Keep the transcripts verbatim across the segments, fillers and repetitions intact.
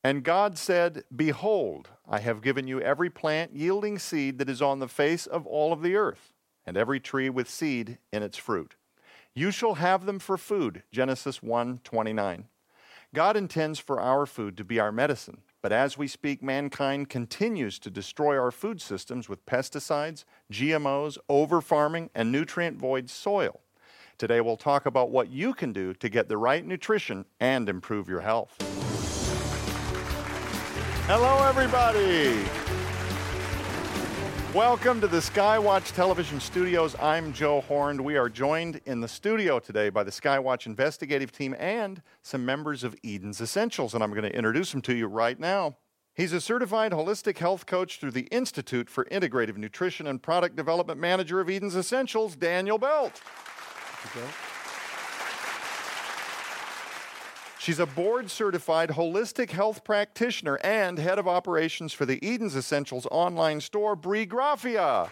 And God said, Behold, I have given you every plant yielding seed that is on the face of all of the earth, and every tree with seed in its fruit. You shall have them for food, Genesis one twenty-nine. God intends for our food to be our medicine, but as we speak, mankind continues to destroy our food systems with pesticides, G M Os, over-farming, and nutrient-void soil. Today we'll talk about what you can do to get the right nutrition and improve your health. Hello, everybody. Welcome to the Skywatch Television Studios. I'm Joe Horn. We are joined in the studio today by the Skywatch investigative team and some members of Eden's Essentials, and I'm going to introduce them to you right now. He's a certified holistic health coach through the Institute for Integrative Nutrition and Product Development Manager of Eden's Essentials, Daniel Belt. Okay. She's a board-certified holistic health practitioner and head of operations for the Eden's Essentials online store, Brie Graffia.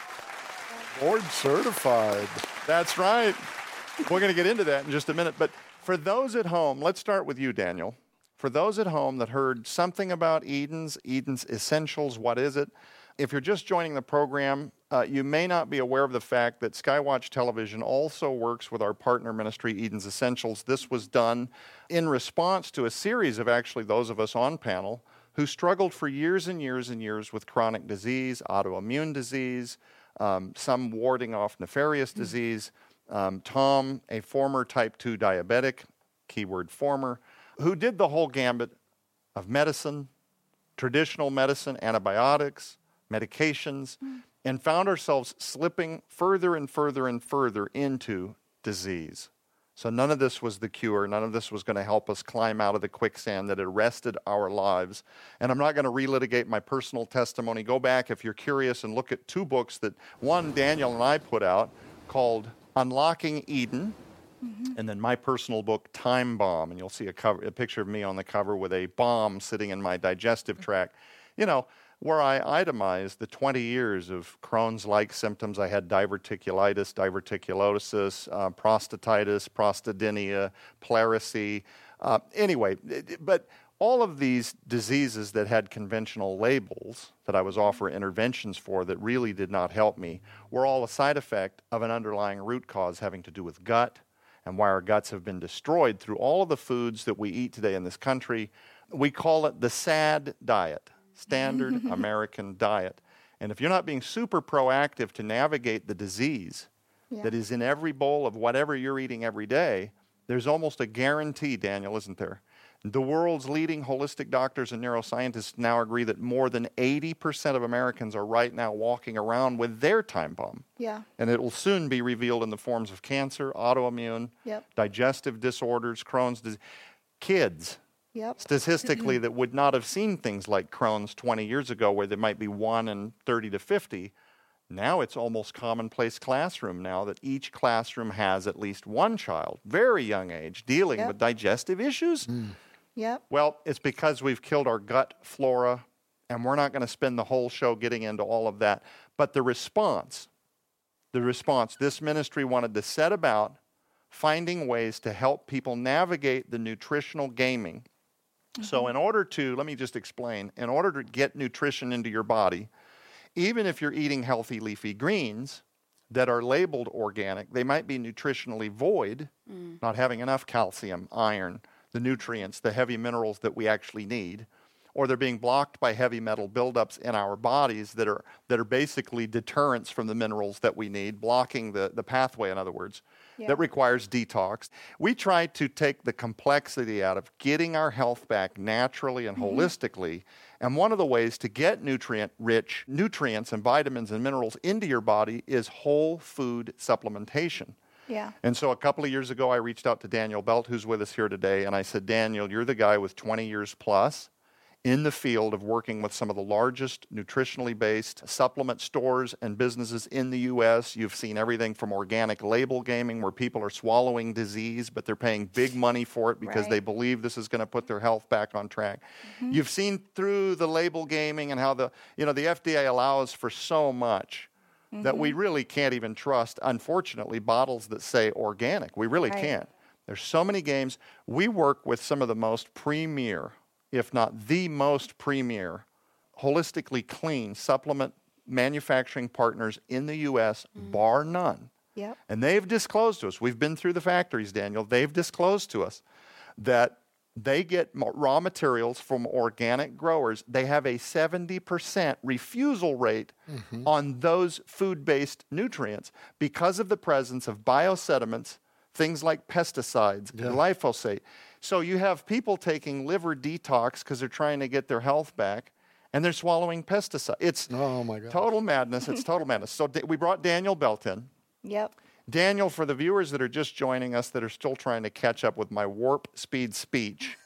Board-certified. That's right. We're going to get into that in just a minute. But for those at home, let's start with you, Daniel. For those at home that heard something about Eden's, Eden's Essentials, what is it? If you're just joining the program, uh, you may not be aware of the fact that Skywatch Television also works with our partner ministry, Eden's Essentials. This was done in response to a series of actually those of us on panel who struggled for years and years and years with chronic disease, autoimmune disease, um, some warding off nefarious disease. Um, Tom, a former type two diabetic, keyword former, who did the whole gambit of medicine, traditional medicine, antibiotics, medications, mm. and found ourselves slipping further and further and further into disease. So none of this was the cure. None of this was going to help us climb out of the quicksand that arrested our lives. And I'm not going to relitigate my personal testimony. Go back if you're curious and look at two books that one Daniel and I put out called Unlocking Eden, mm-hmm. and then my personal book, Time Bomb. And you'll see a, cover, a picture of me on the cover with a bomb sitting in my digestive tract. You know, where I itemized the twenty years of Crohn's-like symptoms. I had diverticulitis, diverticulosis, uh, prostatitis, prostodynia, pleurisy. Uh, anyway, but all of these diseases that had conventional labels that I was offering interventions for that really did not help me were all a side effect of an underlying root cause having to do with gut and why our guts have been destroyed through all of the foods that we eat today in this country. We call it the SAD diet. Standard American diet. And if you're not being super proactive to navigate the disease yeah. that is in every bowl of whatever you're eating every day, there's almost a guarantee, Daniel, isn't there? The world's leading holistic doctors and neuroscientists now agree that more than eighty percent of Americans are right now walking around with their time bomb. Yeah. And it will soon be revealed in the forms of cancer, autoimmune, yep. digestive disorders, Crohn's disease. Kids. Yep. Statistically, that would not have seen things like Crohn's twenty years ago where there might be one in thirty to fifty. Now it's almost commonplace classroom now that each classroom has at least one child, very young age, dealing yep. with digestive issues. Mm. Yep. Well, it's because we've killed our gut flora, and we're not going to spend the whole show getting into all of that. But the response, the response, this ministry wanted to set about finding ways to help people navigate the nutritional gaming. So in order to, let me just explain, in order to get nutrition into your body, even if you're eating healthy leafy greens that are labeled organic, they might be nutritionally void, mm. not having enough calcium, iron, the nutrients, the heavy minerals that we actually need, or they're being blocked by heavy metal buildups in our bodies that are that are basically deterrents from the minerals that we need, blocking the, the pathway, in other words, yeah. that requires detox. We try to take the complexity out of getting our health back naturally and mm-hmm. holistically, and one of the ways to get nutrient-rich nutrients and vitamins and minerals into your body is whole food supplementation. Yeah. And so a couple of years ago, I reached out to Daniel Belt, who's with us here today, and I said, Daniel, you're the guy with twenty years plus in the field of working with some of the largest nutritionally based supplement stores and businesses in the U S. You've seen everything from organic label gaming, where people are swallowing disease, but they're paying big money for it because right. they believe this is going to put their health back on track. Mm-hmm. You've seen through the label gaming and how the, you know, the F D A allows for so much mm-hmm. that we really can't even trust, unfortunately, bottles that say organic. We really right. can't. There's so many games. We work with some of the most premier if not the most premier, holistically clean supplement manufacturing partners in the U S, mm. bar none. Yep. And they've disclosed to us, we've been through the factories, Daniel, they've disclosed to us that they get raw materials from organic growers. They have a seventy percent refusal rate mm-hmm. on those food-based nutrients because of the presence of biosediments, things like pesticides, yeah. glyphosate. So you have people taking liver detox because they're trying to get their health back, and they're swallowing pesticides. It's oh my God. total madness. It's total madness. So we brought Daniel Belt in. Yep. Daniel, for the viewers that are just joining us that are still trying to catch up with my warp speed speech,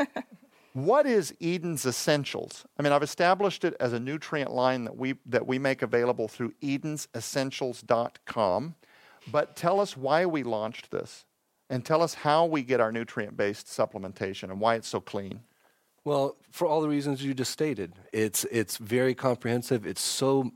what is Eden's Essentials? I mean, I've established it as a nutrient line that we that we make available through edens essentials dot com. But tell us why we launched this, and tell us how we get our nutrient-based supplementation and why it's so clean. Well, for all the reasons you just stated, it's it's very comprehensive. It's so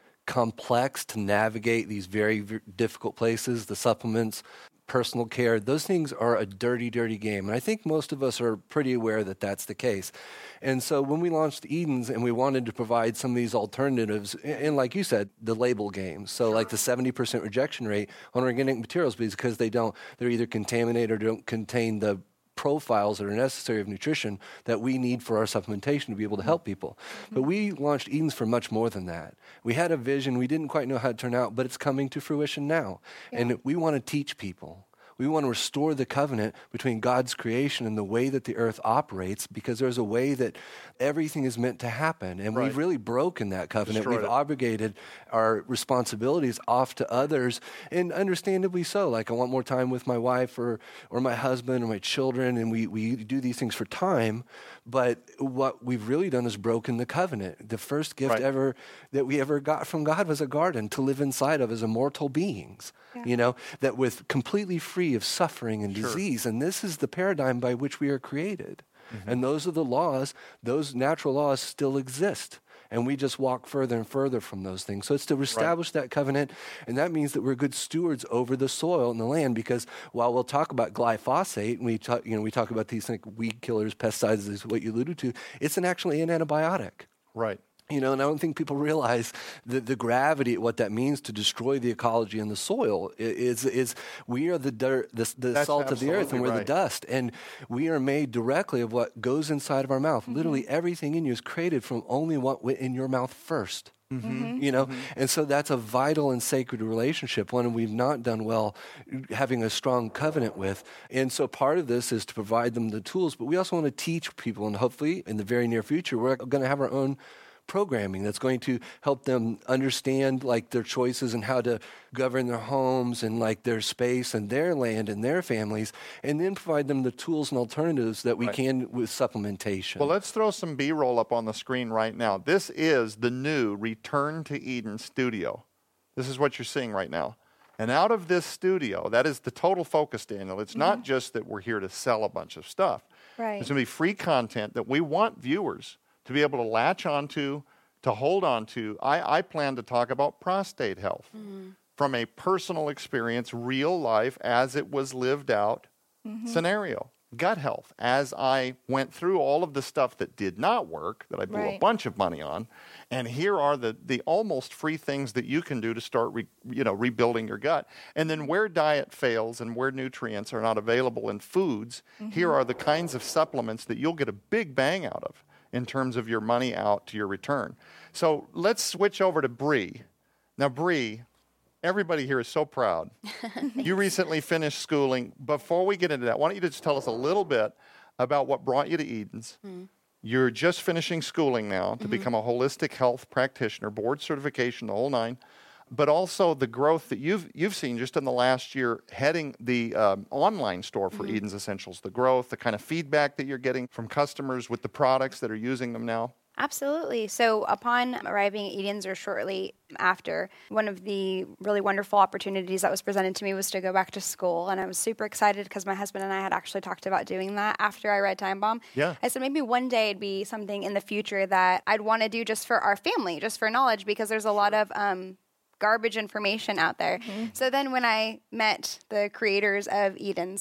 complex to navigate these very, very difficult places, the supplements, personal care. Those things are a dirty, dirty game. And I think most of us are pretty aware that that's the case. And so when we launched Edens and we wanted to provide some of these alternatives, and like you said, the label games. So like the seventy percent rejection rate on organic materials because they don't, they're either contaminated or don't contain the profiles that are necessary of nutrition that we need for our supplementation to be able to help people. Mm-hmm. But we launched Edens for much more than that. We had a vision. We didn't quite know how it turned out, but it's coming to fruition now. Yeah. And we want to teach people. We want to restore the covenant between God's creation and the way that the earth operates, because there's a way that everything is meant to happen. And right. we've really broken that covenant. Destroyed we've it. obligated our responsibilities off to others, and understandably so. Like, I want more time with my wife or or my husband or my children, and we, we do these things for time. But what we've really done is broken the covenant. The first gift right. ever that we ever got from God was a garden to live inside of as immortal beings, yeah. you know, that with completely free of suffering and sure. disease. And this is the paradigm by which we are created. Mm-hmm. And those are the laws, those natural laws still exist. And we just walk further and further from those things. So it's to establish right. that covenant, and that means that we're good stewards over the soil and the land, because while we'll talk about glyphosate, and we talk, you know, we talk about these like weed killers, pesticides, is what you alluded to, it's an actually an antibiotic. Right. You know, and I don't think people realize the, the gravity, what that means to destroy the ecology and the soil. Is is we are the dirt, the, the salt of the earth, and we're right. the dust, and we are made directly of what goes inside of our mouth. Mm-hmm. Literally everything in you is created from only what went in your mouth first. Mm-hmm. You know, mm-hmm. and so that's a vital and sacred relationship, one we've not done well having a strong covenant with. And so part of this is to provide them the tools, but we also want to teach people, and hopefully in the very near future, we're going to have our own programming that's going to help them understand like their choices and how to govern their homes and like their space and their land and their families, and then provide them the tools and alternatives that we right. can with supplementation. Well, let's throw some B-roll up on the screen right now. This is the new Return to Eden studio. This is what you're seeing right now. And out of this studio, that is the total focus, Daniel. It's mm-hmm. not just that we're here to sell a bunch of stuff. Right. There's going to be free content that we want viewers to be able to latch onto, to hold on to. I, I plan to talk about prostate health mm-hmm. from a personal experience, real life, as it was lived out mm-hmm. scenario. Gut health, as I went through all of the stuff that did not work, that I blew right. a bunch of money on, and here are the the almost free things that you can do to start re, you know rebuilding your gut. And then where diet fails and where nutrients are not available in foods, mm-hmm. here are the kinds of supplements that you'll get a big bang out of in terms of your money out to your return. So let's switch over to Bree. Now, Bree, everybody here is so proud. You recently finished schooling. Before we get into that, why don't you just tell us a little bit about what brought you to Edens? Mm. You're just finishing schooling now to mm-hmm. become a holistic health practitioner, board certification, the whole nine, but also the growth that you've you've seen just in the last year heading the um, online store for mm-hmm. Edens Essentials, the growth, the kind of feedback that you're getting from customers with the products that are using them now. Absolutely. So upon arriving at Edens, or shortly after, one of the really wonderful opportunities that was presented to me was to go back to school. And I was super excited because my husband and I had actually talked about doing that after I read Time Bomb. Yeah. I said maybe one day it'd be something in the future that I'd want to do just for our family, just for knowledge, because there's a lot of um, garbage information out there. Mm-hmm. So then when I met the creators of Edens,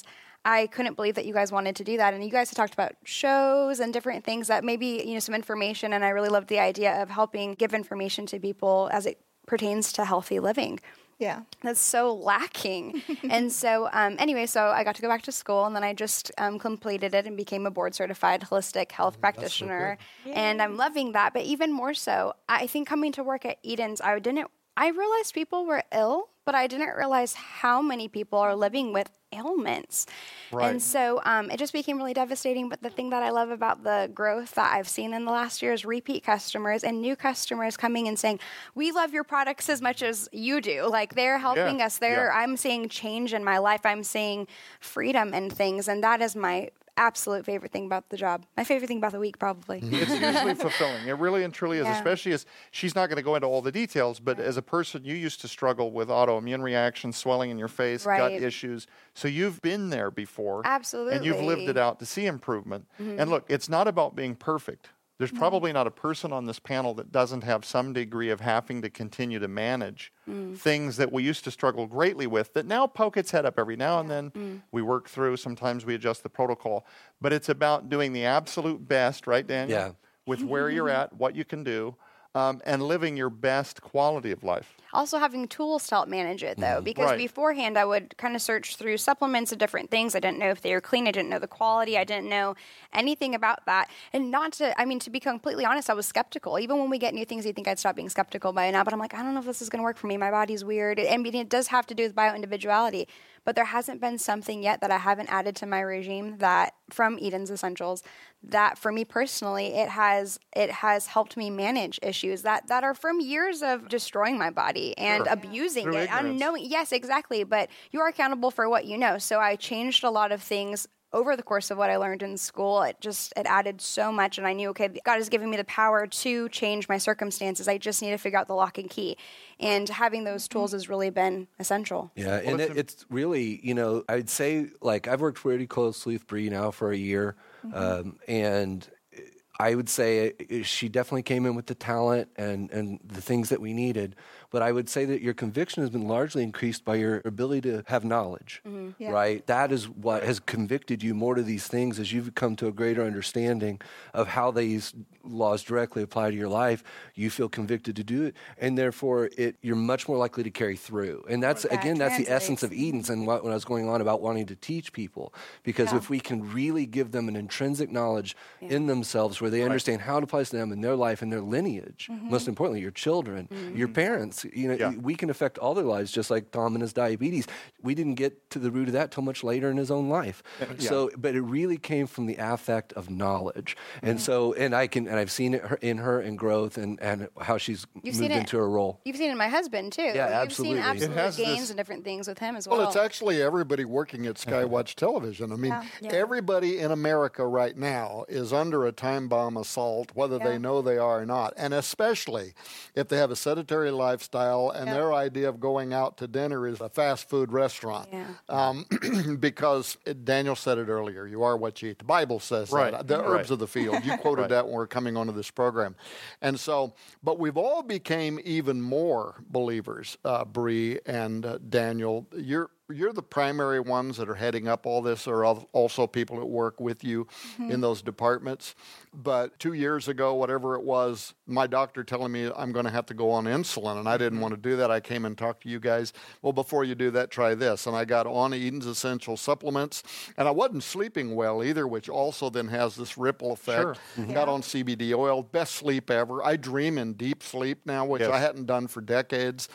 I couldn't believe that you guys wanted to do that. And you guys had talked about shows and different things that maybe, you know, some information. And I really loved the idea of helping give information to people as it pertains to healthy living. Yeah. That's so lacking. And so um, anyway, so I got to go back to school, and then I just um, completed it and became a board certified holistic health practitioner. so And I'm loving that. But even more so, I think coming to work at Eden's, I didn't, I realized people were ill, but I didn't realize how many people are living with ailments. Right. And so um, it just became really devastating. But the thing that I love about the growth that I've seen in the last year is repeat customers and new customers coming and saying, we love your products as much as you do. Like they're helping Yeah. us. They're, Yeah. I'm seeing change in my life. I'm seeing freedom and things. And that is my absolute favorite thing about the job. My favorite thing about the week, probably. It's usually fulfilling. It really and truly is, Yeah. especially as she's not going to go into all the details, but as a person, you used to struggle with autoimmune reactions, swelling in your face, gut Right. issues. So you've been there before. Absolutely. And you've lived it out to see improvement. And look, it's not about being perfect. There's probably not a person on this panel that doesn't have some degree of having to continue to manage things that we used to struggle greatly with that now poke its head up every now and then. We work through. Sometimes we adjust the protocol. But it's about doing the absolute best, right, Daniel? Yeah. With where you're at, what you can do, um, and living your best quality of life. Also having tools to help manage it, though, because Right. beforehand I would kind of search through supplements of different things. I didn't know if they were clean. I didn't know the quality. I didn't know anything about that. And not to, I mean, to be completely honest, I was skeptical. Even when we get new things, you think I'd stop being skeptical by now. But I'm like, I don't know if this is going to work for me. My body's weird. I mean, it does have to do with bio-individuality. But there hasn't been something yet that I haven't added to my regime that from Eden's Essentials that for me personally, it has it has helped me manage issues that, that are from years of destroying my body and Sure. abusing Through it. ignorance. Unknowing, yes, exactly. But you are accountable for what you know. So I changed a lot of things over the course of what I learned in school. It just it added so much, and I knew, okay, God has given me the power to change my circumstances. I just need to figure out the lock and key. And having those tools has really been essential. Yeah, and it's it, it's really, you know, I'd say, like, I've worked pretty closely with Bree now for a year, um, and I would say she definitely came in with the talent and, and the things that we needed. But I would say that your conviction has been largely increased by your ability to have knowledge, Yeah. right? That is what has convicted you more to these things as you've come to a greater understanding of how these laws directly apply to your life. You feel convicted to do it, and therefore it, you're much more likely to carry through. And that's, That again, that's the essence of translates. Eden's and what, what I was going on about wanting to teach people. Because Yeah. if we can really give them an intrinsic knowledge in themselves where they understand how it applies to them in their life and their lineage, most importantly, your children, your parents, you know, Yeah. we can affect all their lives just like Tom and his diabetes. We didn't get to the root of that till much later in his own life. Yeah. So, but it really came from the affect of knowledge. And so, and I can, and I've seen it her- in her in growth and, and how she's You've moved seen it- into her role. You've seen it in my husband, too. Yeah, You've absolutely. seen It absolute has gains this- and different things with him as well. Well, it's actually everybody working at Skywatch Television. I mean, Yeah. Yeah. everybody in America right now is under a time bomb assault, whether Yeah. they know they are or not. And especially if they have a sedentary lifestyle and Yeah. their idea of going out to dinner is a fast food restaurant. Yeah. Um, because it- Daniel said it earlier, you are what you eat. The Bible says Right. that. The Right. herbs of the field. You quoted Right. that when we were coming onto this program. And so, but we've all became even more believers, uh, Bree and uh, Daniel. You're you're the primary ones that are heading up all this, or al- also people that work with you in those departments. But two years ago, whatever it was, my doctor telling me I'm going to have to go on insulin, and I didn't want to do that. I came and talked to you guys. Well, before you do that, try this. And I got on Eden's Essential Supplements, and I wasn't sleeping well either, which also then has this ripple effect. Sure. Got on C B D oil, best sleep ever. I dream in deep sleep now, which Yes. I hadn't done for decades.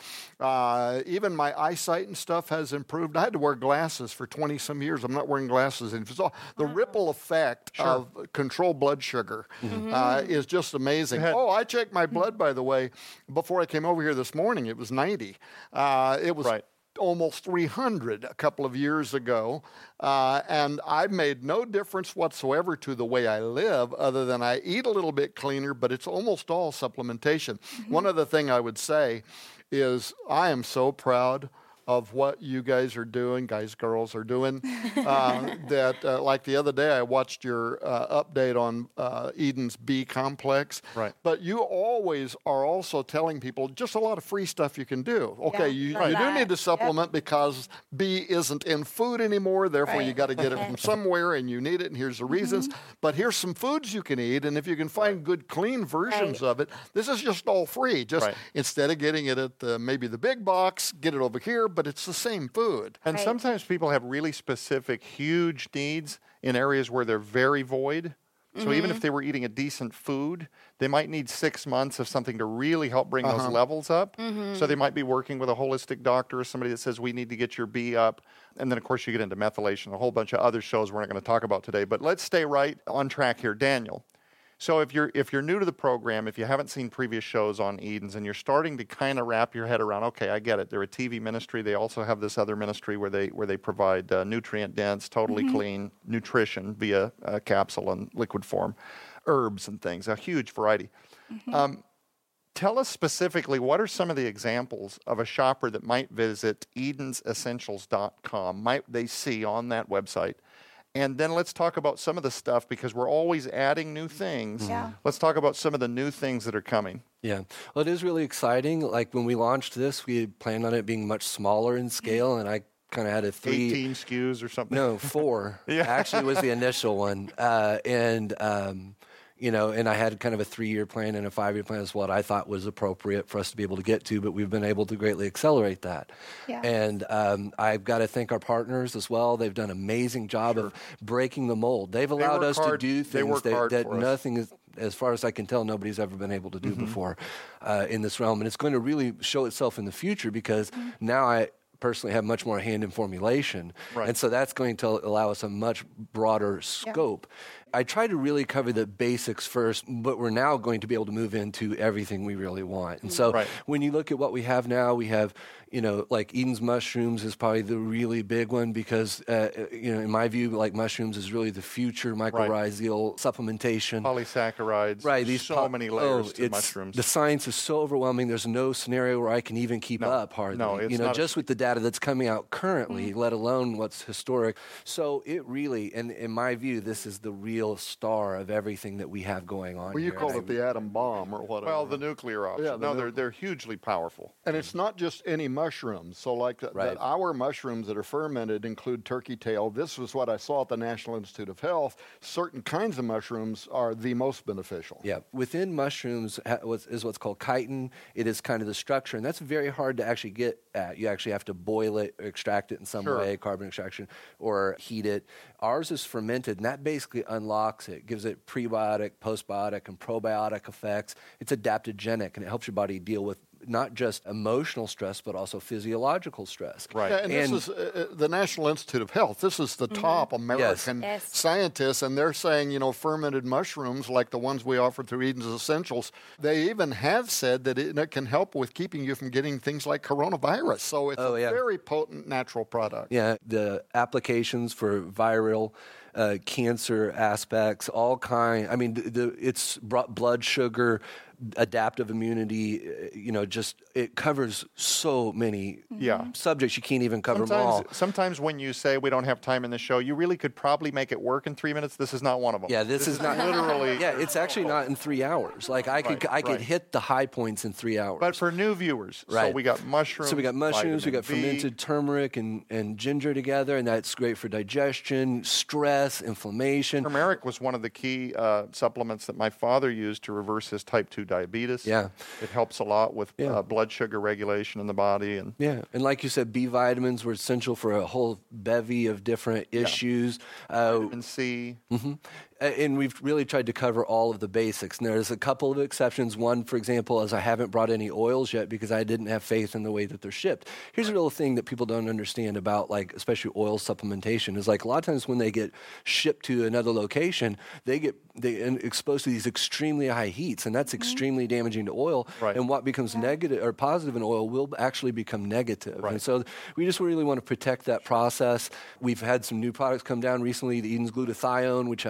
Uh, even my eyesight and stuff has improved. I had to wear glasses for twenty some years. I'm not wearing glasses. And it's all, the ripple effect of controlled blood sugar uh, is just amazing. had- Oh, I checked my blood, by the way, before I came over here this morning. It was ninety. Uh, it was Right. almost three hundred a couple of years ago. Uh, and I've made no difference whatsoever to the way I live other than I eat a little bit cleaner, but it's almost all supplementation. One other thing I would say is I am so proud of what you guys are doing, guys, girls are doing. Uh, that, uh, like the other day, I watched your uh, update on uh, Eden's Bee Complex. Right. But you always are also telling people just a lot of free stuff you can do. Okay, Yeah, you, love you do that. need to supplement Yep. because bee isn't in food anymore. Therefore, Right. you got to get it from somewhere, and you need it, and here's the reasons. But here's some foods you can eat, and if you can find good, clean versions Right. of it, this is just all free. Just Right. instead of getting it at the, maybe the big box, get it over here, but it's the same food. And Right. sometimes people have really specific, huge needs in areas where they're very void. So even if they were eating a decent food, they might need six months of something to really help bring those levels up. So they might be working with a holistic doctor or somebody that says, we need to get your B up. And then, of course, you get into methylation, a whole bunch of other shows we're not going to talk about today. But let's stay right on track here. Daniel, so if you're if you're new to the program, if you haven't seen previous shows on Eden's and you're starting to kind of wrap your head around, okay, I get it. They're a T V ministry. They also have this other ministry where they where they provide uh, nutrient dense, totally clean nutrition via uh, capsule and liquid form, herbs and things, a huge variety. Um, tell us specifically, what are some of the examples of a shopper that might visit edens essentials dot com, might they see on that website? And then let's talk about some of the stuff, because we're always adding new things. Yeah. Let's talk about some of the new things that are coming. Yeah. Well, it is really exciting. Like when we launched this, we had planned on it being much smaller in scale, and I kind of had a three. eighteen S K Us or something. No, four. Yeah. Actually was the initial one. Uh, and, um, you know, and I had kind of a three-year plan and a five-year plan is what I thought was appropriate for us to be able to get to, but we've been able to greatly accelerate that. Yeah. And um, I've got to thank our partners as well. They've done an amazing job of breaking the mold. They've allowed work us hard. to do They things work that, hard that for us. nothing is, as far as I can tell, nobody's ever been able to do before uh, in this realm. And it's going to really show itself in the future because now I personally have much more hand in formulation. Right. And so that's going to allow us a much broader scope. I try to really cover the basics first, but we're now going to be able to move into everything we really want. And so Right. when you look at what we have now, we have, you know, like Eden's mushrooms is probably the really big one because, uh, you know, in my view, like mushrooms is really the future mycorrhizal supplementation. Polysaccharides. Right, these so po- many layers oh, to it's- mushrooms. The science is so overwhelming. There's no scenario where I can even keep No, up hardly. no, it's you know, not a- just with the data that's coming out currently, let alone what's historic. So it really, and in my view, this is the real star of everything that we have going on. Well, you here. call And it the atom bomb or whatever. Well, the nuclear option. Yeah, the no, nu- they're they're hugely powerful. And it's not just any mushrooms. So, like the, Right. that our mushrooms that are fermented include turkey tail. This was what I saw at the National Institute of Health. Certain kinds of mushrooms are the most beneficial. Yeah, within mushrooms ha- what's- is what's called chitin. It is kind of the structure, and that's very hard to actually get at. You actually have to boil it, or extract it in some Sure. way, carbon extraction, or heat it. Ours is fermented, and that basically unlocks it, gives it prebiotic, postbiotic, and probiotic effects. It's adaptogenic, and it helps your body deal with not just emotional stress, but also physiological stress. Right. Yeah, and, And- this is uh, uh, the National Institute of Health. This is the top American Yes. scientists, and they're saying, you know, fermented mushrooms like the ones we offer through Eden's Essentials, they even have said that it, it can help with keeping you from getting things like coronavirus. So it's Oh, a yeah. very potent natural product. Yeah, the applications for viral uh, cancer aspects, all kind. I mean, the, the, it's brought blood sugar, adaptive immunity. uh, You know, just it covers so many Yeah. subjects you can't even cover them all. Sometimes, sometimes when you say we don't have time in the show, you really could probably make it work in three minutes. This is not one of them. Yeah, this, is not literally. Yeah, it's actually not in three hours. Like I could, Right, I could right. hit the high points in three hours. But for new viewers, so Right. we got mushrooms. So we got mushrooms, we vitamin got B. fermented turmeric and, and ginger together, and that's great for digestion, stress, inflammation. Turmeric was one of the key uh, supplements that my father used to reverse his type two diabetes. Yeah. It helps a lot with Yeah. uh, blood sugar regulation in the body. And Yeah, and like you said, B vitamins were essential for a whole bevy of different issues. Uh, vitamin C. Uh, And we've really tried to cover all of the basics. And there's a couple of exceptions. One, for example, is I haven't brought any oils yet because I didn't have faith in the way that they're shipped. Here's a little thing that people don't understand about, like, especially oil supplementation, is like a lot of times when they get shipped to another location, they get they en- exposed to these extremely high heats, and that's extremely damaging to oil. Right. And what becomes negative or positive in oil will actually become negative. Right. And so we just really want to protect that process. We've had some new products come down recently, the Eden's glutathione, which I think is just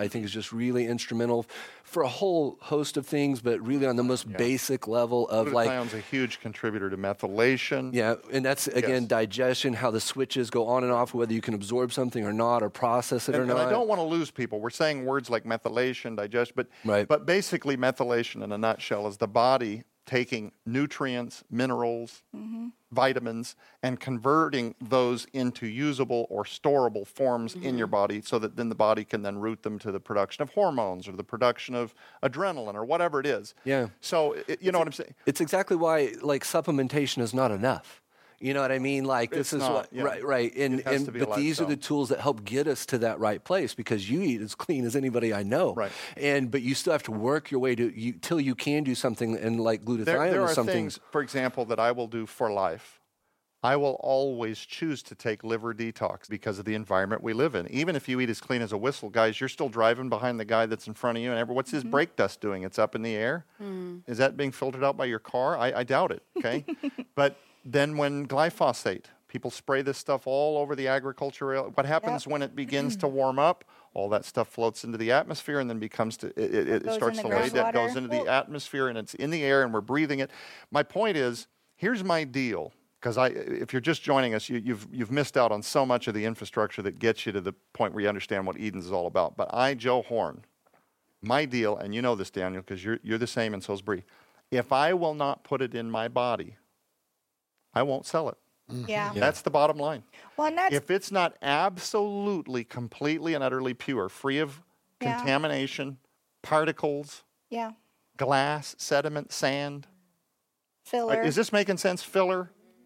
just really instrumental for a whole host of things, but really on the most yeah. basic level of Glutathione's like... Glutathione's a huge contributor to methylation. Yeah, and that's, again, yes. digestion, how the switches go on and off, whether you can absorb something or not, or process it and, or not. And I don't want to lose people. We're saying words like methylation, digestion, but, right. but basically methylation in a nutshell is the body taking nutrients, minerals, mm-hmm. vitamins, and converting those into usable or storable forms mm-hmm. in your body so that then the body can then route them to the production of hormones or the production of adrenaline or whatever it is. Yeah. So, it, you know what I'm saying? It's exactly why, like, supplementation is not enough. You know what I mean? Like, this it's is not, what, yeah. right, right. And, and but these are the tools that help get us to that right place, because you eat as clean as anybody I know. Right. And, but you still have to work your way to, you, till you can do something, and like glutathione there, there is are something. things, for example, that I will do for life. I will always choose to take liver detox because of the environment we live in. Even if you eat as clean as a whistle, guys, you're still driving behind the guy that's in front of you. And every, what's his mm-hmm. brake dust doing? It's up in the air. Mm. Is that being filtered out by your car? I, I doubt it, okay? But then when glyphosate, people spray this stuff all over the agriculture. What happens yep. when it begins to warm up? All that stuff floats into the atmosphere and then becomes to, it, it, it, it starts to lay down, goes into the atmosphere, and it's in the air and we're breathing it. My point is, here's my deal. Because I, if you're just joining us, you, you've you've missed out on so much of the infrastructure that gets you to the point where you understand what Edens is all about. But I, Joe Horn, my deal, and you know this, Daniel, because you're you're the same, and so's Bree. If I will not put it in my body, I won't sell it. Yeah. yeah. That's the bottom line. Well, and that's, if it's not absolutely, completely, and utterly pure, free of yeah. contamination, particles, yeah, glass, sediment, sand. Filler. Is this making sense? Filler?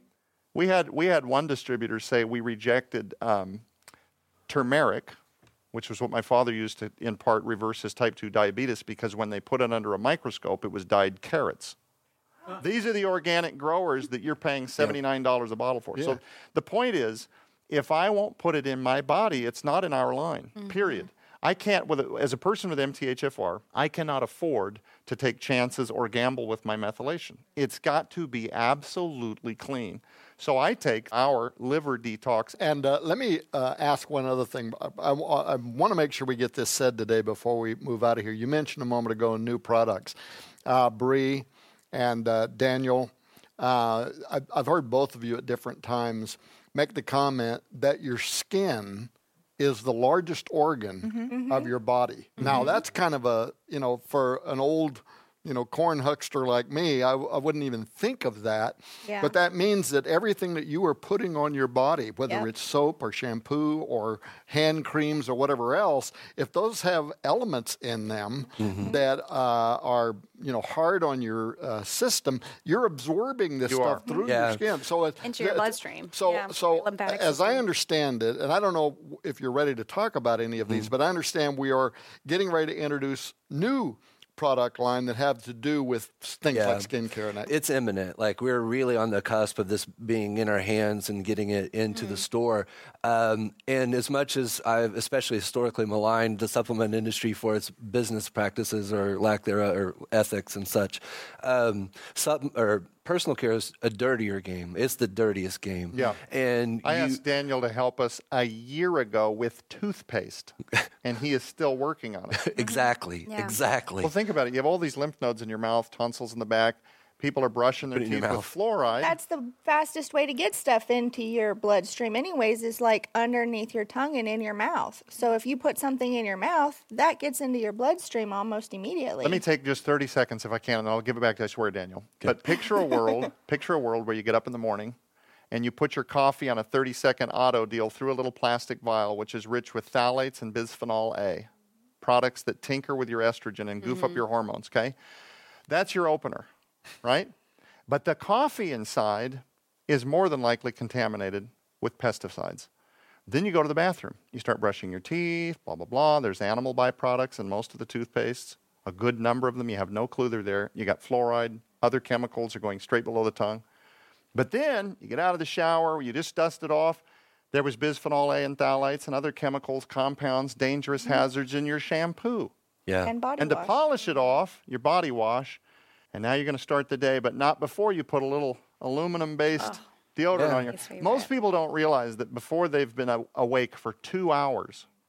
We had we had one distributor say we rejected um, turmeric, which was what my father used to, in part, reverse his type two diabetes, because when they put it under a microscope, it was dyed carrots. These are the organic growers that you're paying seventy-nine dollars a bottle for. Yeah. So the point is, if I won't put it in my body, it's not in our line, mm-hmm. period. I can't, with a, as a person with M T H F R, I cannot afford to take chances or gamble with my methylation. It's got to be absolutely clean. So I take our liver detox. And uh, let me uh, ask one other thing. I, I, I want to make sure we get this said today before we move out of here. You mentioned a moment ago new products. Uh, Bree and uh, Daniel, uh, I, I've heard both of you at different times make the comment that your skin is the largest organ mm-hmm. of your body. Mm-hmm. Now, that's kind of a, you know, for an old, you know, corn huckster like me, I, I wouldn't even think of that. Yeah. But that means that everything that you are putting on your body, whether yep. it's soap or shampoo or hand creams or whatever else, if those have elements in them mm-hmm. that uh, are, you know, hard on your uh, system, you're absorbing this you stuff are. through yeah. your skin. So it's, into your bloodstream. So, yeah, so as system. I understand it, and I don't know if you're ready to talk about any of these, mm. but I understand we are getting ready to introduce new product line that have to do with things yeah. like skincare. And that. It's imminent. Like, we're really on the cusp of this being in our hands and getting it into mm. the store. Um, and as much as I've especially historically maligned the supplement industry for its business practices or lack thereof, or ethics and such, um, sub, or personal care is a dirtier game. It's the dirtiest game. Yeah. And I you, asked Daniel to help us a year ago with toothpaste, and he is still working on it. exactly. Yeah. Exactly. Well, think about it. You have all these lymph nodes in your mouth, tonsils in the back. People are brushing their Put it in teeth your with mouth. fluoride. That's the fastest way to get stuff into your bloodstream anyways, is like underneath your tongue and in your mouth. So if you put something in your mouth, that gets into your bloodstream almost immediately. Let me take just thirty seconds if I can, and I'll give it back to you, I swear, Daniel. Okay. But picture a world, picture a world where you get up in the morning and you put your coffee on a thirty-second auto deal through a little plastic vial, which is rich with phthalates and bisphenol A, products that tinker with your estrogen and goof mm-hmm. up your hormones, okay? That's your opener, right? But the coffee inside is more than likely contaminated with pesticides. Then you go to the bathroom. You start brushing your teeth, blah, blah, blah. There's animal byproducts in most of the toothpastes. A good number of them, you have no clue they're there. You got fluoride. Other chemicals are going straight below the tongue. But then you get out of the shower, you just dust it off. There was bisphenol A and phthalates and other chemicals, compounds, dangerous mm-hmm. hazards in your shampoo. Yeah. And body and wash. to polish it off, your body wash, and now you're going to start the day, but not before you put a little aluminum-based Oh. deodorant Yeah. on your... His favorite. Most people don't realize that before they've been a- awake for two hours,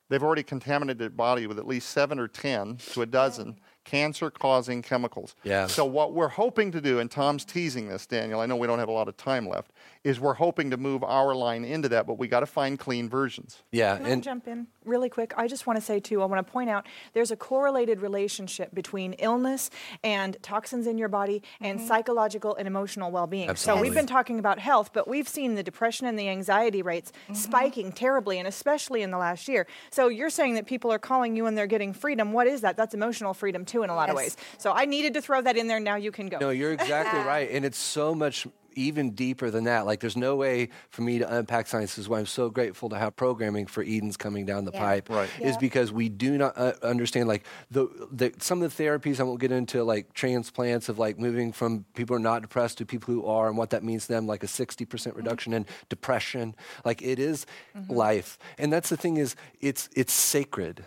they've already contaminated their body with at least seven or ten to a dozen cancer-causing chemicals. Yeah. So what we're hoping to do, and Tom's teasing this, Daniel, I know we don't have a lot of time left, is we're hoping to move our line into that, but we got to find clean versions. Yeah, Can I and jump in really quick? I just want to say, too, I want to point out there's a correlated relationship between illness and toxins in your body and psychological and emotional well-being. Absolutely. So we've been talking about health, but we've seen the depression and the anxiety rates spiking terribly, and especially in the last year. So you're saying that people are calling you and they're getting freedom. What is that? That's emotional freedom, too, in a lot of Yes. ways. So I needed to throw that in there. Now you can go. no, you're exactly right. And it's so much even deeper than that. Like, there's no way for me to unpack science. This is why I'm so grateful to have programming for Eden's coming down the Yeah. pipe. Right. Is Yeah. because we do not uh, understand, like, the, the some of the therapies, I won't get into, like, transplants of, like, moving from people who are not depressed to people who are and what that means to them, like a sixty percent reduction in depression. Like, it is life. And that's the thing is, it's it's sacred.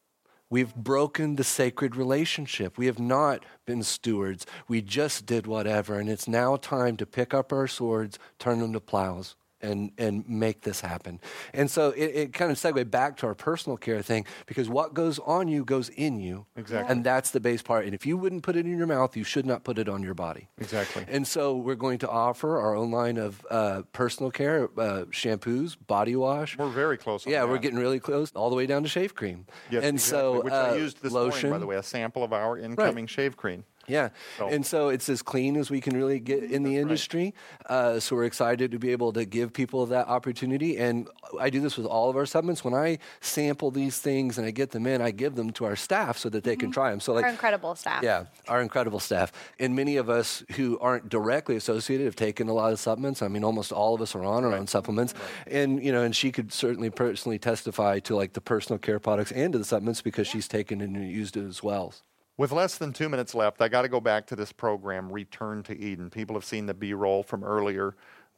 We've broken the sacred relationship. We have not been stewards. We just did whatever, and it's now time to pick up our swords, turn them to plows, and, and make this happen. And so it, it kind of segued back to our personal care thing, because what goes on you goes in you. Exactly. And that's the base part. And if you wouldn't put it in your mouth, you should not put it on your body. Exactly. And so we're going to offer our own line of uh, personal care, uh, shampoos, body wash. We're very close on Yeah, that. we're getting really close, all the way down to shave cream. Yes, and exactly, so which uh, I used this lotion, morning, by the way, a sample of our incoming shave cream. Yeah, So- and so it's as clean as we can really get in the industry. Uh, so we're excited to be able to give people that opportunity. And I do this with all of our supplements. When I sample these things and I get them in, I give them to our staff so that they can try them. So, like, Our incredible staff. yeah, our incredible staff. And many of us who aren't directly associated have taken a lot of supplements. I mean, almost all of us are on our own supplements. And, you know, and she could certainly personally testify to, like, the personal care products and to the supplements because she's taken and used it as well. With less than two minutes left, I got to go back to this program, Return to Eden. People have seen the B-roll from earlier.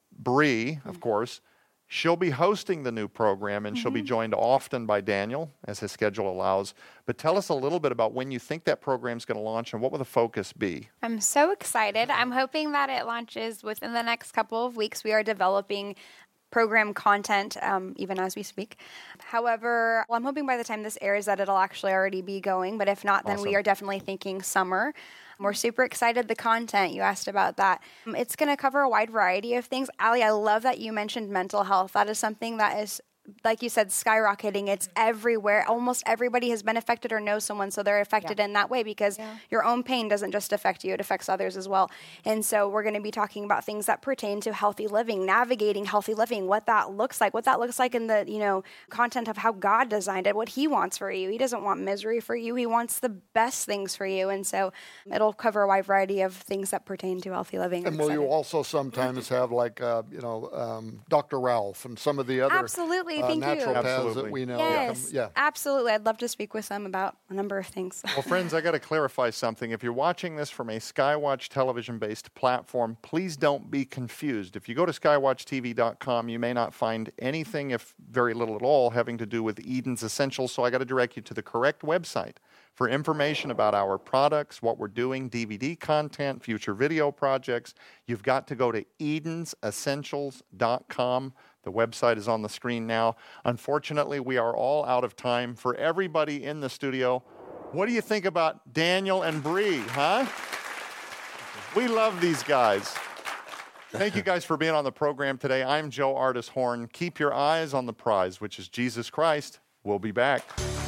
Bree, of course, she'll be hosting the new program, and she'll be joined often by Daniel, as his schedule allows. But tell us a little bit about when you think that program's going to launch, and what will the focus be? I'm so excited. I'm hoping that it launches within the next couple of weeks. We are developing program content um, even as we speak. However, well, I'm hoping by the time this airs that it'll actually already be going. But if not, then we Awesome. are definitely thinking summer. We're super excited. The content, you asked about that. Um, It's going to cover a wide variety of things. Ali, I love that you mentioned mental health. That is something that is, like you said, skyrocketing. It's everywhere. Almost everybody has been affected or knows someone, so they're affected in that way because your own pain doesn't just affect you, it affects others as well. And so we're going to be talking about things that pertain to healthy living, navigating healthy living, what that looks like, what that looks like in the, you know, content of how God designed it, what he wants for you. He doesn't want misery for you. He wants the best things for you. And so it'll cover a wide variety of things that pertain to healthy living. And I'm will you excited. also sometimes have like, uh, you know, um, Doctor Ralph and some of the other Absolutely, uh, thank you. natural paths Absolutely. that we know? Yes, Come- yeah. absolutely. I'd love to speak with them about a number of things. Well, friends, I got to clarify something. If you're watching this from a Skywatch television-based platform, please don't be confused. If you go to skywatch T V dot com, you may not find anything, if very little at all, having to do with Eden's Essentials. So I got to direct you to the correct website for information about our products, what we're doing, D V D content, future video projects. You've got to go to edens essentials dot com. The website is on the screen now. Unfortunately, we are all out of time. For everybody in the studio, what do you think about Daniel and Bree, huh? We love these guys. Thank you guys for being on the program today. I'm Joe Artis Horn. Keep your eyes on the prize, which is Jesus Christ. We'll be back.